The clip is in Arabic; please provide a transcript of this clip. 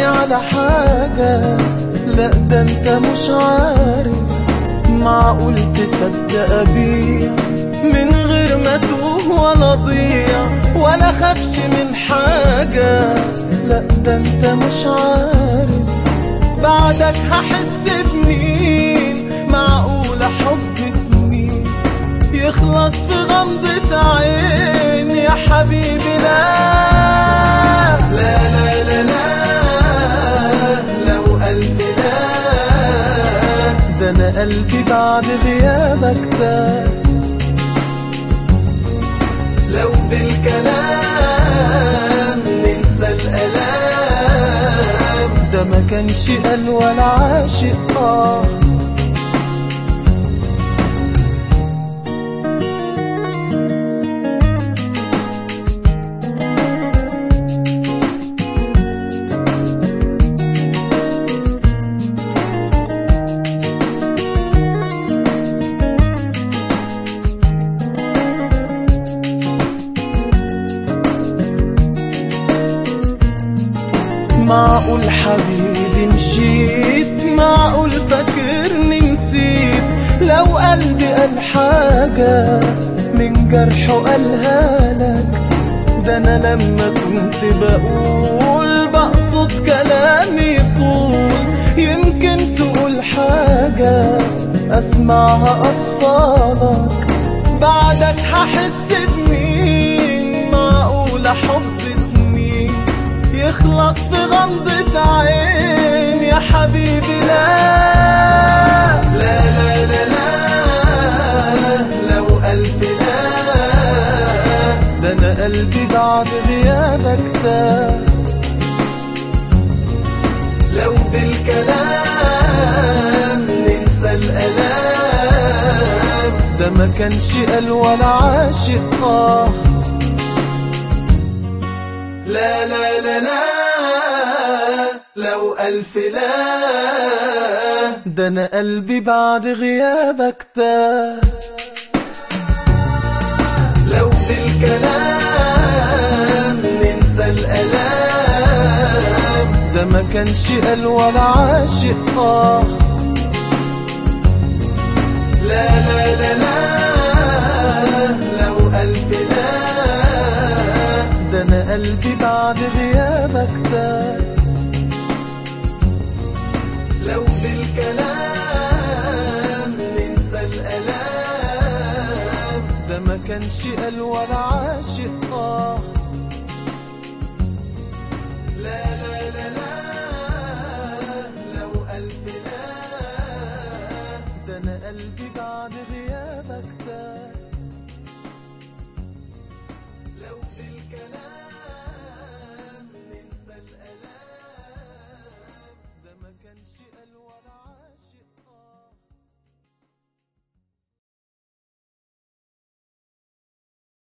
على حاجة، لا ده انت مش عارف. معقول تصدق بيا من غير ما توه ولا ضيع ولا خافش من حاجة؟ لا ده انت مش عارف. بعدك هحس بمين؟ معقول حب سنين يخلص في غمضة عين يا حبيبي؟ لا لا لا لا لا، لو ألف لا، ده أنا قلبي بعد غيابك تاه. لو بالكلام ننسى الآلام، ده ما كانش قال ولا عاشق. معقول حبيبي مشيت؟ معقول فاكرني نسيت؟ لو قلبي قال حاجة من جرحه قالها لك، ده أنا لما كنت بقول بقصد كلامي طول، يمكن تقول حاجة أسمعها أصفالك. بعدك هحس بمين؟ معقول حب سنين يخلص في غمضة عين يا حبيبي؟ لا لا لا لا لا، لو ألف لا، ده أنا قلبي بعد غيابك تاه. لو بالكلام ننسى الآلام، ده ما كانش قال ولا عاشق. لا لا لا لا، لو ألف لا، ده أنا قلبي بعد غيابك تاه. لو بالكلام ننسى الآلام، ده ما كانش قال ولا عاشق. لا لا لا لا، لو ألف لا، ده أنا قلبي بعد غيابك تاه. لو بالكلام ننسى الآلام، ده ما كانش قال ولا عاشق. لا لا لا لا، لو ألف لا، ده أنا قلبي بعد غيابك تاه. لو بالكلام